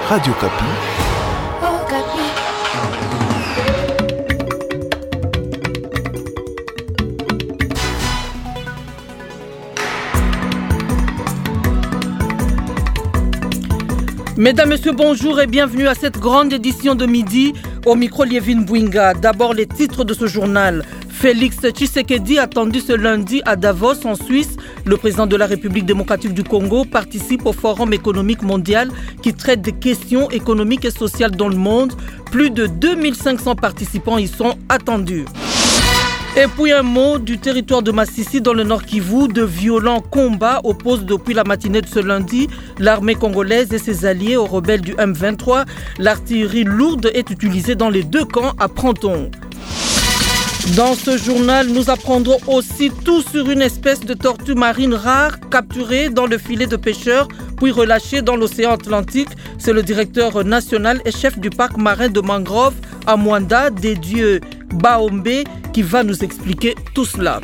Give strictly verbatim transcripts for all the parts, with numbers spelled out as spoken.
Radio Kapi. Oh, Kapi. Mesdames, Messieurs, bonjour et bienvenue à cette grande édition de midi au micro Liévin Bouinga. D'abord les titres de ce journal. Félix Tshisekedi attendu ce lundi à Davos en Suisse. Le président de la République démocratique du Congo participe au Forum économique mondial qui traite des questions économiques et sociales dans le monde. Plus de deux mille cinq cents participants y sont attendus. Et puis un mot du territoire de Massissi dans le Nord Kivu. De violents combats opposent depuis la matinée de ce lundi l'armée congolaise et ses alliés aux rebelles du M vingt-trois. L'artillerie lourde est utilisée dans les deux camps à Pranton. Dans ce journal, nous apprendrons aussi tout sur une espèce de tortue marine rare capturée dans le filet de pêcheurs puis relâchée dans l'océan Atlantique. C'est le directeur national et chef du parc marin de mangrove à Mwanda, Dédieu Baombe, qui va nous expliquer tout cela.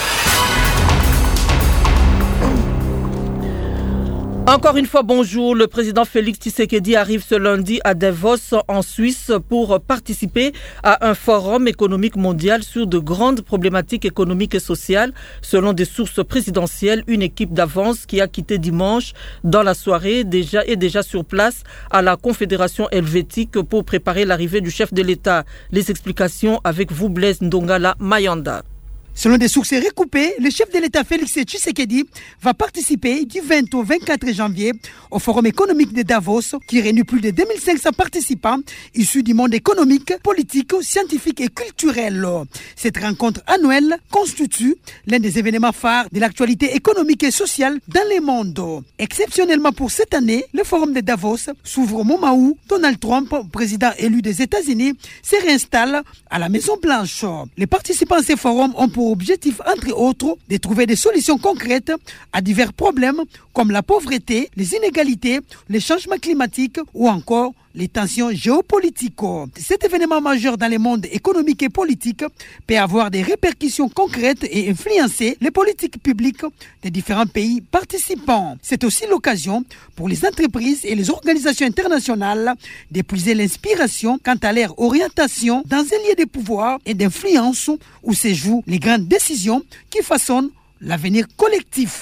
Encore une fois, bonjour. Le président Félix Tshisekedi arrive ce lundi à Davos, en Suisse, pour participer à un forum économique mondial sur de grandes problématiques économiques et sociales. Selon des sources présidentielles, une équipe d'avance qui a quitté dimanche dans la soirée déjà, est déjà sur place à la Confédération helvétique pour préparer l'arrivée du chef de l'État. Les explications avec vous, Blaise Ndongala Mayanda. Selon des sources recoupées, le chef de l'État Félix Tshisekedi va participer du vingt au vingt-quatre janvier au Forum économique de Davos qui réunit plus de deux mille cinq cents participants issus du monde économique, politique, scientifique et culturel. Cette rencontre annuelle constitue l'un des événements phares de l'actualité économique et sociale dans le monde. Exceptionnellement pour cette année, le Forum de Davos s'ouvre au moment où Donald Trump, président élu des États-Unis, se réinstalle à la Maison-Blanche. Les participants à ces forums ont pour objectif, entre autres, de trouver des solutions concrètes à divers problèmes comme la pauvreté, les inégalités, les changements climatiques ou encore les tensions géopolitiques. Cet événement majeur dans le monde économique et politique peut avoir des répercussions concrètes et influencer les politiques publiques des différents pays participants. C'est aussi l'occasion pour les entreprises et les organisations internationales d'épuiser l'inspiration quant à leur orientation dans un lieu de pouvoir et d'influence où se jouent les grandes décisions qui façonnent l'avenir collectif.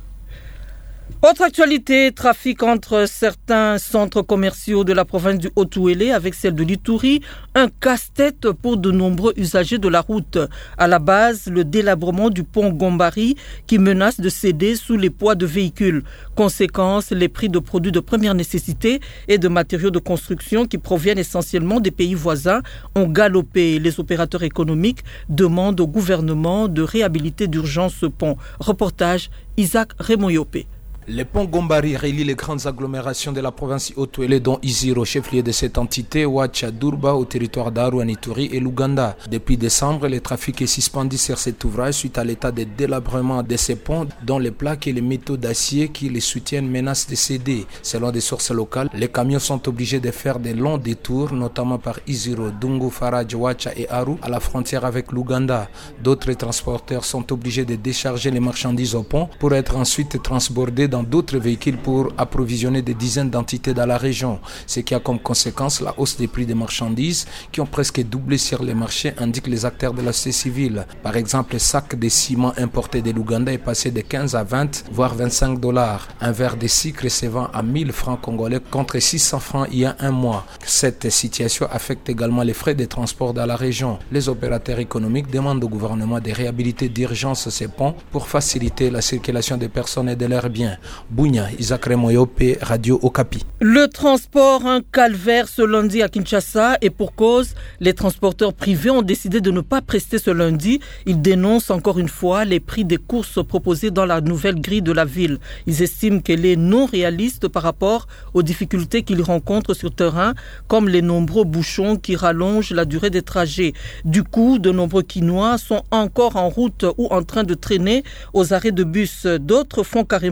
Autre actualité, trafic entre certains centres commerciaux de la province du Haut-Ouélé avec celle de l'Ituri, un casse-tête pour de nombreux usagers de la route. À la base, le délabrement du pont Gombari qui menace de céder sous les poids de véhicules. Conséquence, les prix de produits de première nécessité et de matériaux de construction qui proviennent essentiellement des pays voisins ont galopé. Les opérateurs économiques demandent au gouvernement de réhabiliter d'urgence ce pont. Reportage Isaac Remoyopé. Le pont Gombari relie les grandes agglomérations de la province Haut-Ouélé dont Iziro, chef-lieu de cette entité, Ouacha, Durba au territoire d'Aru, Ituri et l'Ouganda. Depuis décembre, le trafic est suspendu sur cet ouvrage suite à l'état de délabrement de ces ponts dont les plaques et les métaux d'acier qui les soutiennent menacent de céder. Selon des sources locales, les camions sont obligés de faire des longs détours, notamment par Iziro, Dungu, Faraj, Ouacha et Aru à la frontière avec l'Ouganda. D'autres transporteurs sont obligés de décharger les marchandises au pont pour être ensuite transbordés dans d'autres véhicules pour approvisionner des dizaines d'entités dans la région, ce qui a comme conséquence la hausse des prix des marchandises qui ont presque doublé sur les marchés, indiquent les acteurs de la société civile. Par exemple, le sac de ciment importé de l'Ouganda est passé de quinze à vingt, voire vingt-cinq dollars. Un verre de sucre se vend à mille francs congolais contre six cents francs il y a un mois. Cette situation affecte également les frais de transport dans la région. Les opérateurs économiques demandent au gouvernement de réhabiliter d'urgence ces ponts pour faciliter la circulation des personnes et de leurs biens. Bounia, Isaac Remoyopé, Radio Okapi. Le transport, un calvaire ce lundi à Kinshasa et pour cause, les transporteurs privés ont décidé de ne pas prester ce lundi. Ils dénoncent encore une fois les prix des courses proposées dans la nouvelle grille de la ville. Ils estiment qu'elle est non réaliste par rapport aux difficultés qu'ils rencontrent sur terrain, comme les nombreux bouchons qui rallongent la durée des trajets. Du coup, de nombreux Quinois sont encore en route ou en train de traîner aux arrêts de bus. D'autres font carrément les pieds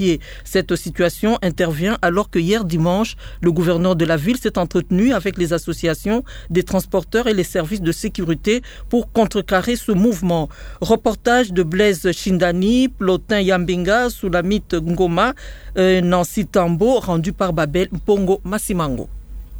janvier. Cette situation intervient alors que hier dimanche, le gouverneur de la ville s'est entretenu avec les associations des transporteurs et les services de sécurité pour contrecarrer ce mouvement. Reportage de Blaise Chindani, Plotin Yambinga, Soulamit Ngoma, euh, Nancy Tambo, rendu par Babel Mpongo Massimango.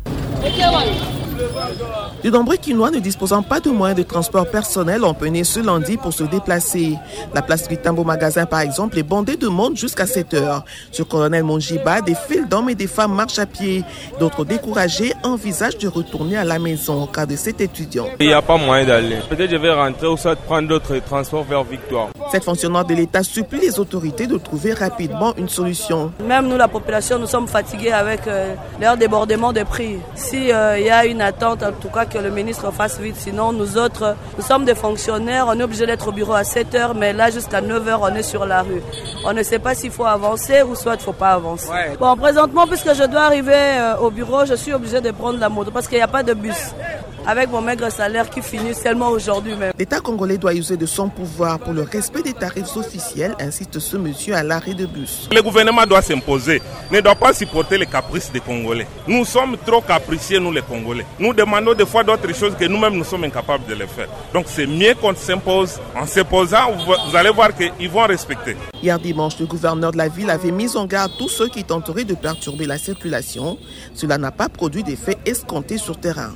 De nombreux Quinois ne disposant pas de moyens de transport personnel ont pené ce lundi pour se déplacer. La place du Tambo Magasin, par exemple, est bondée de monde jusqu'à sept heures. Sur Colonel Monjiba, des files d'hommes et des femmes marchent à pied. D'autres découragés envisagent de retourner à la maison au cas de cet étudiant. Il n'y a pas moyen d'aller. Peut-être je vais rentrer ou soit prendre d'autres transports vers Victoire. Cette fonctionnaire de l'État supplie les autorités de trouver rapidement une solution. Même nous, la population, nous sommes fatigués avec euh, leur débordement de prix. Si euh, il y a une attente, en tout cas que le ministre fasse vite. Sinon, nous autres, nous sommes des fonctionnaires, on est obligé d'être au bureau à sept heures, mais là, jusqu'à neuf heures, on est sur la rue. On ne sait pas s'il faut avancer ou soit il ne faut pas avancer. Ouais. Bon, présentement, puisque je dois arriver euh, au bureau, je suis obligé de prendre la moto parce qu'il n'y a pas de bus. Avec mon maigre salaire qui finit seulement aujourd'hui même. L'État congolais doit user de son pouvoir pour le respect des tarifs officiels, insiste ce monsieur à l'arrêt de bus. Le gouvernement doit s'imposer, ne doit pas supporter les caprices des Congolais. Nous sommes trop capricieux, nous les Congolais. Nous demandons des fois d'autres choses que nous-mêmes nous sommes incapables de les faire. Donc c'est mieux qu'on s'impose. En s'imposant, vous allez voir qu'ils vont respecter. Hier dimanche, le gouverneur de la ville avait mis en garde tous ceux qui tenteraient de perturber la circulation. Cela n'a pas produit d'effet escompté sur terrain.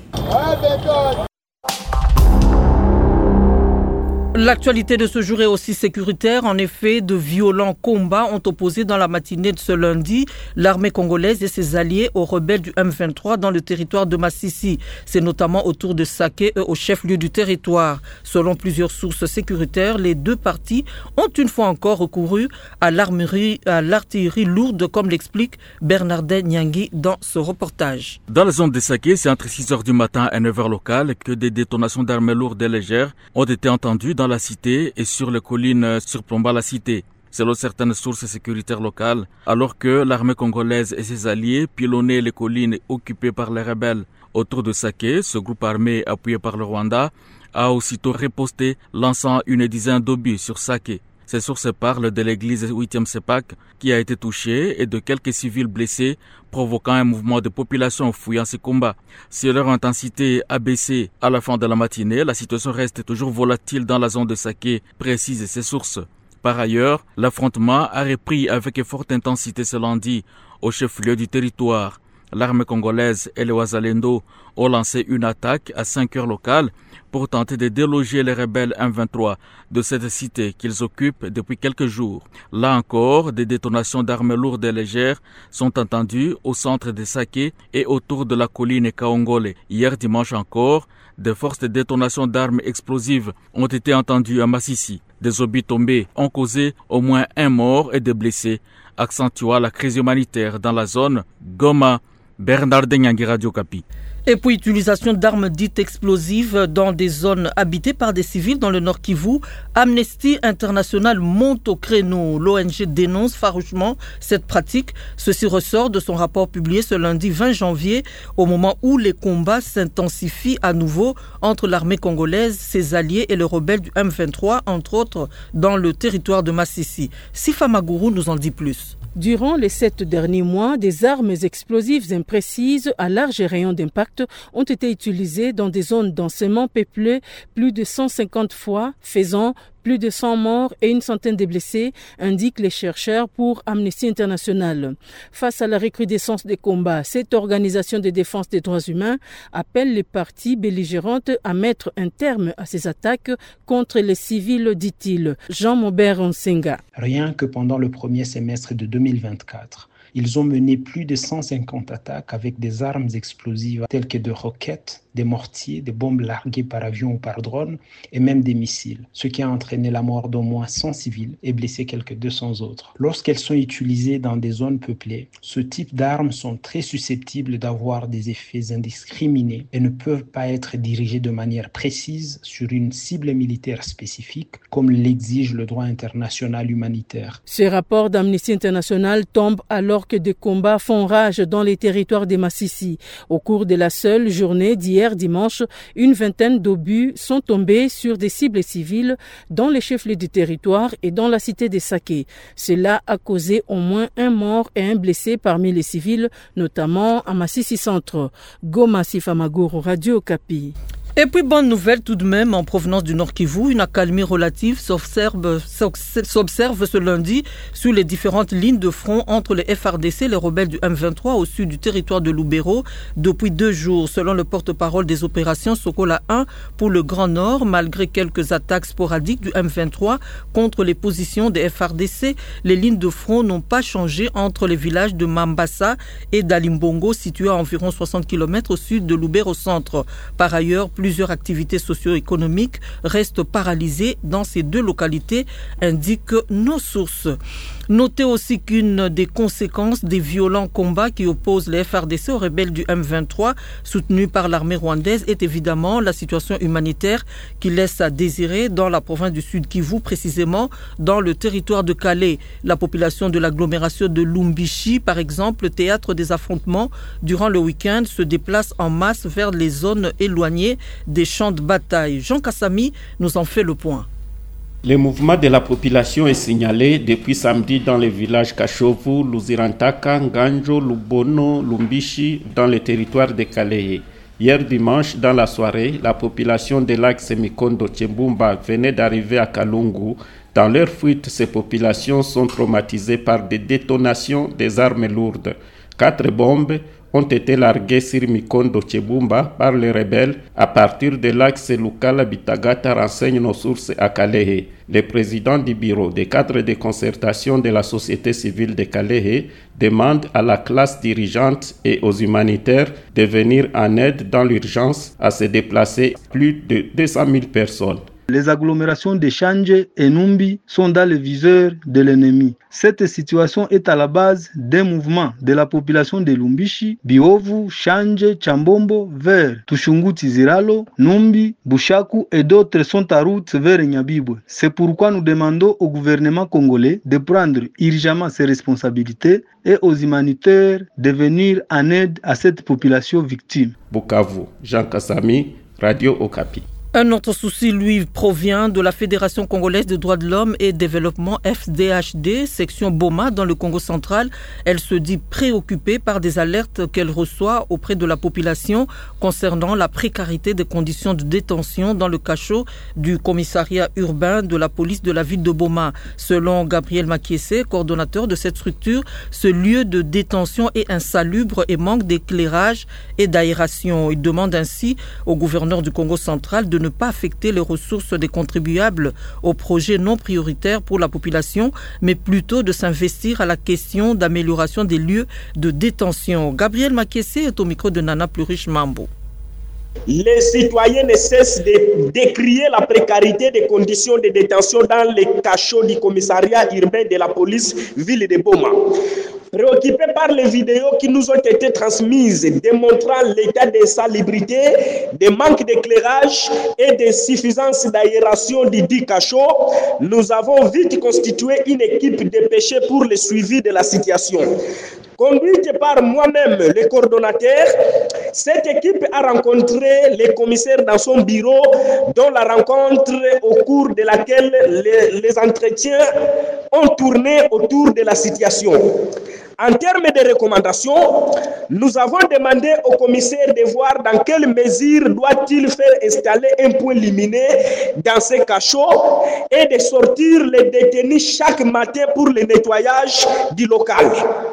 L'actualité de ce jour est aussi sécuritaire. En effet, de violents combats ont opposé dans la matinée de ce lundi l'armée congolaise et ses alliés aux rebelles du M vingt-trois dans le territoire de Massissi. C'est notamment autour de Saké, au chef-lieu du territoire. Selon plusieurs sources sécuritaires, les deux parties ont une fois encore recouru à l'armerie, à l'artillerie lourde, comme l'explique Bernardin Nyangui dans ce reportage. Dans la zone de Saké, c'est entre six heures du matin et neuf heures locales que des détonations d'armes lourdes et légères ont été entendues dans la cité et sur les collines surplombant la cité. Selon certaines sources sécuritaires locales, alors que l'armée congolaise et ses alliés pilonnaient les collines occupées par les rebelles autour de Saké, ce groupe armé appuyé par le Rwanda a aussitôt riposté, lançant une dizaine d'obus sur Saké. Ces sources parlent de l'église huitième Sepak qui a été touchée et de quelques civils blessés, provoquant un mouvement de population fouillant ces combats. Si leur intensité a baissé à la fin de la matinée, la situation reste toujours volatile dans la zone de Saké, précisent ces sources. Par ailleurs, l'affrontement a repris avec forte intensité ce lundi au chef-lieu du territoire. L'armée congolaise et les Wazalendo ont lancé une attaque à cinq heures locales pour tenter de déloger les rebelles M vingt-trois de cette cité qu'ils occupent depuis quelques jours. Là encore, des détonations d'armes lourdes et légères sont entendues au centre de Saké et autour de la colline Kaongole. Hier dimanche encore, des forces de détonation d'armes explosives ont été entendues à Massissi. Des obus tombés ont causé au moins un mort et des blessés, accentuant la crise humanitaire dans la zone. Goma, Bernardin Nyangui, Radio Kapi. Et puis, utilisation d'armes dites explosives dans des zones habitées par des civils dans le Nord Kivu. Amnesty International monte au créneau. L'O N G dénonce farouchement cette pratique. Ceci ressort de son rapport publié ce lundi vingt janvier, au moment où les combats s'intensifient à nouveau entre l'armée congolaise, ses alliés et les rebelles du M vingt-trois, entre autres dans le territoire de Massissi. Sifa Magourou nous en dit plus. Durant les sept derniers mois, des armes explosives imprécises à large rayon d'impact ont été utilisées dans des zones densément peuplées plus de cent cinquante fois, faisant plus de cent morts et une centaine de blessés, indiquent les chercheurs pour Amnesty International. Face à la recrudescence des combats, cette organisation de défense des droits humains appelle les parties belligérantes à mettre un terme à ces attaques contre les civils, dit-il. Jean-Maubert Onsenga. Rien que pendant le premier semestre de deux mille vingt-quatre, ils ont mené plus de cent cinquante attaques avec des armes explosives telles que des roquettes, des mortiers, des bombes larguées par avion ou par drone et même des missiles, ce qui a entraîné la mort d'au moins cent civils et blessé quelques deux cents autres. Lorsqu'elles sont utilisées dans des zones peuplées, ce type d'armes sont très susceptibles d'avoir des effets indiscriminés et ne peuvent pas être dirigées de manière précise sur une cible militaire spécifique comme l'exige le droit international humanitaire. Ce rapport d'Amnesty International tombe alors que des combats font rage dans les territoires de Massissi. Au cours de la seule journée d'hier, Hier dimanche, une vingtaine d'obus sont tombés sur des cibles civiles dans les chefs-lieux du territoire et dans la cité des Saké. Cela a causé au moins un mort et un blessé parmi les civils, notamment à Massissi Centre. Goma Sifamagoro, Radio Okapi. Et puis, bonne nouvelle tout de même, en provenance du Nord Kivu, une accalmie relative s'observe, s'observe ce lundi sur les différentes lignes de front entre les F R D C et les rebelles du M vingt-trois au sud du territoire de Lubero depuis deux jours, selon le porte-parole des opérations Sokola un pour le Grand Nord. Malgré quelques attaques sporadiques du M vingt-trois contre les positions des F R D C, les lignes de front n'ont pas changé entre les villages de Mambasa et d'Alimbongo, situés à environ soixante kilomètres au sud de Lubero Centre. Par ailleurs, plusieurs activités socio-économiques restent paralysées dans ces deux localités, indiquent nos sources. Notez aussi qu'une des conséquences des violents combats qui opposent les F R D C aux rebelles du M vingt-trois, soutenus par l'armée rwandaise, est évidemment la situation humanitaire qui laisse à désirer dans la province du Sud Kivu, précisément dans le territoire de Calais. La population de l'agglomération de Lumbishi, par exemple, théâtre des affrontements durant le week-end, se déplace en masse vers les zones éloignées des champs de bataille. Jean Kassami nous en fait le point. Le mouvement de la population est signalé depuis samedi dans les villages Kashovu, Luzirantaka, Nganjo, Lubono, Lumbishi, dans le territoire de Calais. Hier dimanche, dans la soirée, la population de l'axe Mikondo Tchembumba venait d'arriver à Kalungu. Dans leur fuite, ces populations sont traumatisées par des détonations des armes lourdes. Quatre bombes ont été largués sur Mikondo Tchembumba par les rebelles à partir de l'axe Lukala Bitagata, renseignent nos sources à Calais. Le président du bureau des cadres de concertation de la société civile de Calais demande à la classe dirigeante et aux humanitaires de venir en aide dans l'urgence à se déplacer plus de deux cent mille personnes. Les agglomérations de Chanje et Numbi sont dans le viseur de l'ennemi. Cette situation est à la base des mouvements de la population de Lumbishi, Biovu, Chanje, Chambombo vers Tushunguti Ziralo, Numbi, Bushaku et d'autres sont à route vers Nyabibwe. C'est pourquoi nous demandons au gouvernement congolais de prendre urgemment ses responsabilités et aux humanitaires de venir en aide à cette population victime. Bukavu, Jean Kassami, Radio Okapi. Un autre souci, lui, provient de la Fédération congolaise des droits de l'homme et développement F D H D, section Boma, dans le Congo central. Elle se dit préoccupée par des alertes qu'elle reçoit auprès de la population concernant la précarité des conditions de détention dans le cachot du commissariat urbain de la police de la ville de Boma. Selon Gabriel Makiese, coordonnateur de cette structure, ce lieu de détention est insalubre et manque d'éclairage et d'aération. Il demande ainsi au gouverneur du Congo central de ne pas affecter les ressources des contribuables aux projets non prioritaires pour la population, mais plutôt de s'investir à la question d'amélioration des lieux de détention. Gabriel Makiese est au micro de Nana Plurish Mambo. Les citoyens ne cessent de décrier la précarité des conditions de détention dans les cachots du commissariat urbain de la police ville de Boma. Préoccupés par les vidéos qui nous ont été transmises démontrant l'état d'insalubrité, des manques d'éclairage et d'insuffisance d'aération du dit cachot, nous avons vite constitué une équipe dépêchée pour le suivi de la situation. Conduite par moi-même, le coordonnateur, cette équipe a rencontré les commissaires dans son bureau, dont la rencontre au cours de laquelle les, les entretiens ont tourné autour de la situation. En termes de recommandations, nous avons demandé au commissaire de voir dans quelle mesure doit-il faire installer un point lumineux dans ces cachots et de sortir les détenus chaque matin pour le nettoyage du local.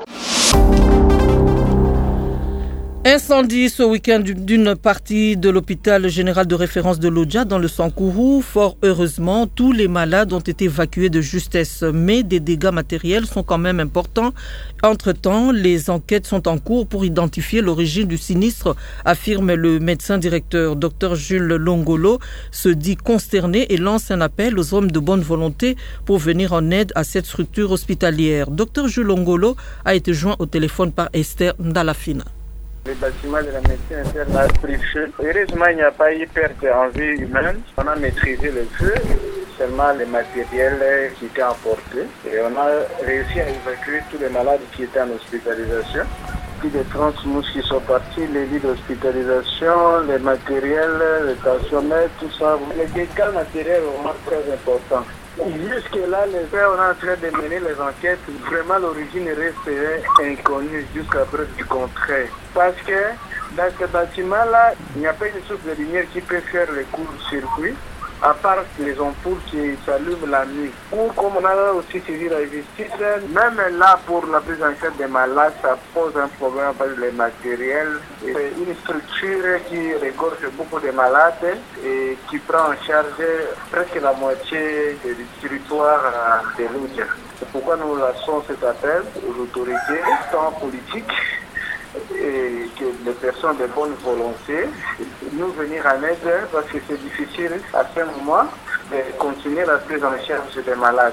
Incendie ce week-end d'une partie de l'hôpital général de référence de Lodja dans le Sankourou. Fort heureusement, tous les malades ont été évacués de justesse, mais des dégâts matériels sont quand même importants. Entre-temps, les enquêtes sont en cours pour identifier l'origine du sinistre, affirme le médecin directeur. Docteur Jules Longolo se dit consterné et lance un appel aux hommes de bonne volonté pour venir en aide à cette structure hospitalière. Docteur Jules Longolo a été joint au téléphone par Esther Ndalafina. Le bâtiment de la médecine interne a pris feu. Heureusement, il n'y a pas eu perte en vie humaine. On a maîtrisé le feu, seulement les matériels qui étaient emportés. Et on a réussi à évacuer tous les malades qui étaient en hospitalisation. plus de trente mousses qui sont partis, les lits d'hospitalisation, les matériels, les tensiomètres, tout ça. Les dégâts matériels sont vraiment très importants. Jusque-là, les pères, on est en train de mener les enquêtes. Vraiment, l'origine reste inconnue jusqu'à preuve du contraire. Parce que dans ce bâtiment-là, il n'y a pas une source de lumière qui peut faire le court-circuit, à part les ampoules qui s'allument la nuit. Ou comme on a aussi saisi la justice, même là, pour la prise en charge des malades, ça pose un problème avec les matériels. C'est une structure qui regorge beaucoup de malades et qui prend en charge presque la moitié du territoire de l'Oudja. C'est pourquoi nous lançons cet appel aux autorités, tant politiques, et que les personnes de bonne volonté nous venir en aide parce que c'est difficile à ce moment de continuer la prise en charge des malades.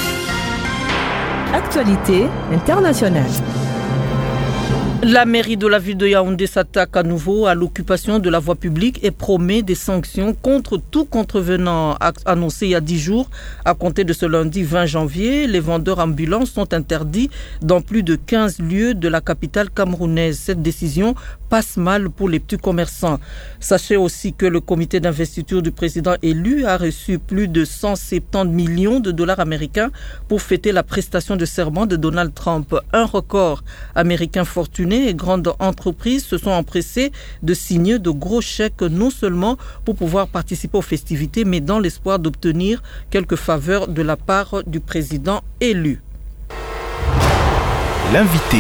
Actualité internationale. La mairie de la ville de Yaoundé s'attaque à nouveau à l'occupation de la voie publique et promet des sanctions contre tout contrevenant. Annoncé il y a dix jours, à compter de ce lundi vingt janvier, les vendeurs ambulants sont interdits dans plus de quinze lieux de la capitale camerounaise. Cette décision passe mal pour les petits commerçants. Sachez aussi que le comité d'investiture du président élu a reçu plus de cent soixante-dix millions de dollars américains pour fêter la prestation de serment de Donald Trump. Un record américain fortuné et grandes entreprises se sont empressées de signer de gros chèques non seulement pour pouvoir participer aux festivités, mais dans l'espoir d'obtenir quelques faveurs de la part du président élu. L'invité.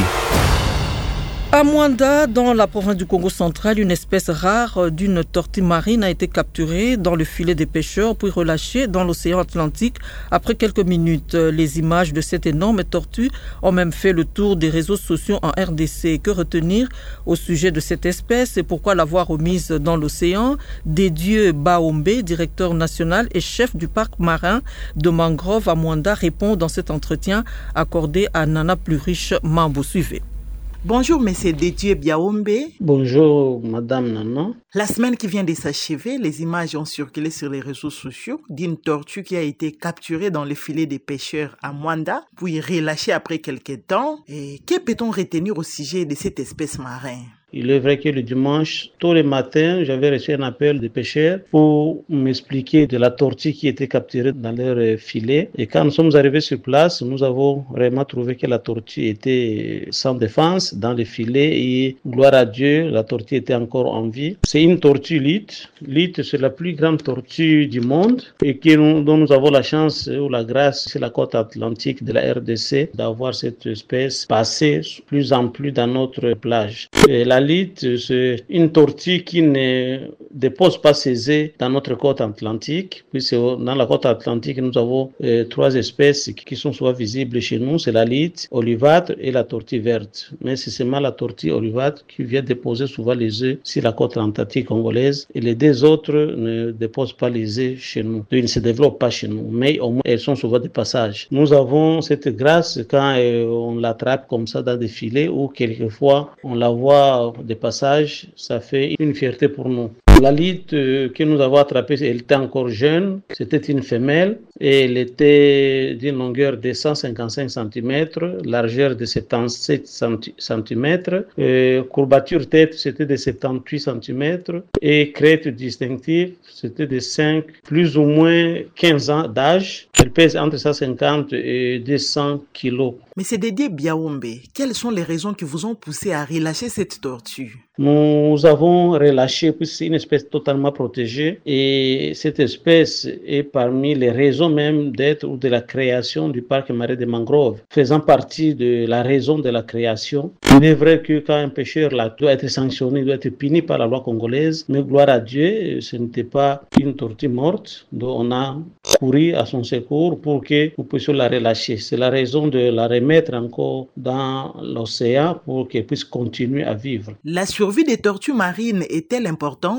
À Mwanda, dans la province du Congo central, une espèce rare d'une tortue marine a été capturée dans le filet des pêcheurs puis relâchée dans l'océan Atlantique après quelques minutes. Les images de cette énorme tortue ont même fait le tour des réseaux sociaux en R D C. Que retenir au sujet de cette espèce et pourquoi l'avoir remise dans l'océan? Dédieu Baombe, directeur national et chef du parc marin de mangrove à Mwanda, répond dans cet entretien accordé à Nana Pluriche Mambo. Suivez. Bonjour, monsieur Dédieu Biaombe. Bonjour, madame Nana. La semaine qui vient de s'achever, les images ont circulé sur les réseaux sociaux d'une tortue qui a été capturée dans le filet des pêcheurs à Mwanda, puis relâchée après quelques temps. Et que peut-on retenir au sujet de cette espèce marine? Il est vrai que le dimanche, tôt le matin, j'avais reçu un appel de pêcheurs pour m'expliquer de la tortue qui était capturée dans leur filet. Et quand nous sommes arrivés sur place, nous avons vraiment trouvé que la tortue était sans défense dans le filet et gloire à Dieu, la tortue était encore en vie. C'est une tortue lutte. Lutte, c'est la plus grande tortue du monde et que nous, dont nous avons la chance ou la grâce sur la côte atlantique de la R D C d'avoir cette espèce passer plus en plus dans notre plage. Et la lutte, c'est une tortue qui ne dépose pas ses œufs dans notre côte atlantique. Puisque dans la côte atlantique, nous avons euh, trois espèces qui sont souvent visibles chez nous. C'est la lutte, olivâtre et la tortue verte. Mais c'est seulement la tortue olivâtre qui vient déposer souvent les œufs sur la côte atlantique congolaise. Et les deux autres ne déposent pas les œufs chez nous. Ils ne se développent pas chez nous. Mais au moins, elles sont souvent des passages. Nous avons cette grâce quand euh, on l'attrape comme ça dans des filets ou quelquefois on la voit de passage, ça fait une fierté pour nous. La lutte que nous avons attrapée, elle était encore jeune, c'était une femelle et elle était d'une longueur de cent cinquante-cinq centimètres, largeur de soixante-dix-sept centimètres, et courbature tête c'était de soixante-dix-huit centimètres et crête distinctive c'était de cinq, plus ou moins quinze ans d'âge. Elle pèse entre cent cinquante et deux cents kilos. Mais c'est Dédié Biaombe, quelles sont les raisons qui vous ont poussé à relâcher cette tortue? Nous avons relâché, puisque c'est une espèce totalement protégée et cette espèce est parmi les raisons même d'être ou de la création du parc marin de mangrove, faisant partie de la raison de la création. Il est vrai que quand un pêcheur là, doit être sanctionné, doit être puni par la loi congolaise, mais gloire à Dieu, ce n'était pas une tortue morte, donc on a couru à son secours pour que nous puissions la relâcher. C'est la raison de la remettre encore dans l'océan pour qu'elle puisse continuer à vivre. La survie des tortues marines est-elle importante?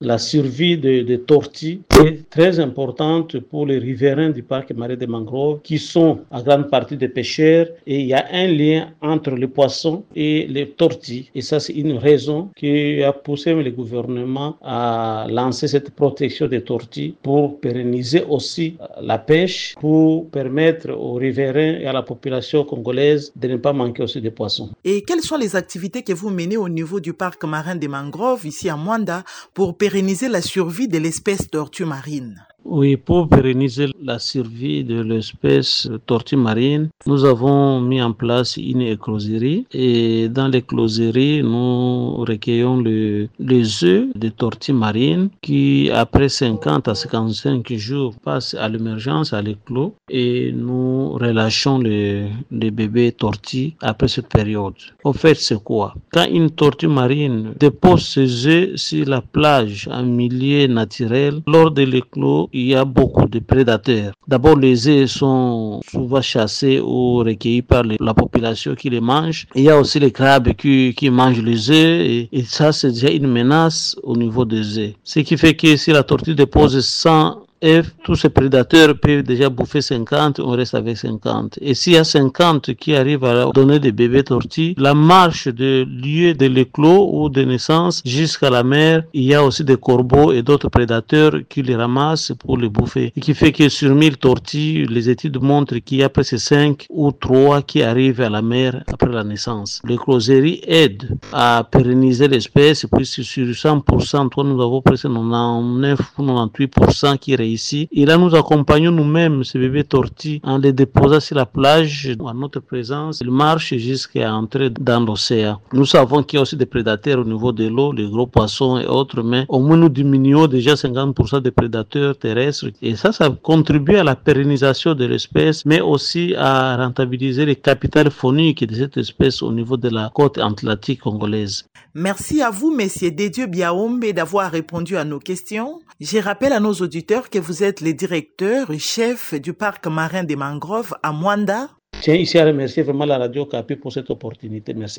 La survie des de tortues est très importante pour les riverains du parc marin des mangroves qui sont en grande partie des pêcheurs et il y a un lien entre les poissons et les tortues. Et ça, c'est une raison qui a poussé le gouvernement à lancer cette protection des tortues pour pérenniser aussi la pêche, pour permettre aux riverains et à la population congolaise de ne pas manquer aussi de poissons. Et quelles sont les activités que vous menez au niveau du parc marin des mangroves ici à Mwanda pour pérenniser la survie de l'espèce tortue marine? Oui, pour pérenniser la survie de l'espèce tortue marine, nous avons mis en place une écloserie et dans l'écloserie, nous recueillons le, les œufs de tortues marines qui, après cinquante à cinquante-cinq jours, passent à l'émergence, à l'éclos et nous relâchons les, les bébés tortues après cette période. Au fait, c'est quoi? Quand une tortue marine dépose ses œufs sur la plage en milieu naturel, lors de l'éclos, il y a beaucoup de prédateurs. D'abord, les œufs sont souvent chassés ou recueillis par les, la population qui les mange. Il y a aussi les crabes qui, qui mangent les œufs et, et ça, c'est déjà une menace au niveau des œufs. Ce qui fait que si la tortue dépose cent œufs, tous ces prédateurs peuvent déjà bouffer cinquante, on reste avec cinquante. Et s'il y a cinquante qui arrivent à donner des bébés tortues, la marche de lieu de l'éclos ou de naissance jusqu'à la mer, il y a aussi des corbeaux et d'autres prédateurs qui les ramassent pour les bouffer. Ce qui fait que sur mille tortues, les études montrent qu'il y a presque cinq ou trois qui arrivent à la mer après la naissance. L'écloserie aide à pérenniser l'espèce, puisque sur cent pour cent, toi, nous avons presque quatre-vingt-dix-neuf ou quatre-vingt-dix-huit pour cent qui réussissent. Et là, nous accompagnons nous-mêmes ces bébés tortues en les déposant sur la plage. À notre présence, ils marchent jusqu'à entrer dans l'océan. Nous savons qu'il y a aussi des prédateurs au niveau de l'eau, les gros poissons et autres, mais au moins nous diminuons déjà cinquante pour cent des prédateurs terrestres. Et ça, ça contribue à la pérennisation de l'espèce, mais aussi à rentabiliser les capitales phoniques de cette espèce au niveau de la côte atlantique congolaise. Merci à vous, messieurs Dédieu Biaombe, d'avoir répondu à nos questions. Je rappelle à nos auditeurs que vous êtes le directeur et chef du parc marin des mangroves à Mwanda. Tiens ici à remercier vraiment la Radio Kapi pour cette opportunité. Merci.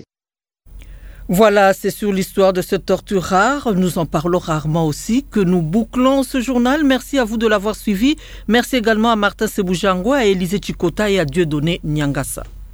Voilà, c'est sur l'histoire de cette tortue rare, nous en parlons rarement aussi, que nous bouclons ce journal. Merci à vous de l'avoir suivi. Merci également à Martin Seboujango, à Élisée Chikota et à Dieudonné Nyangassa.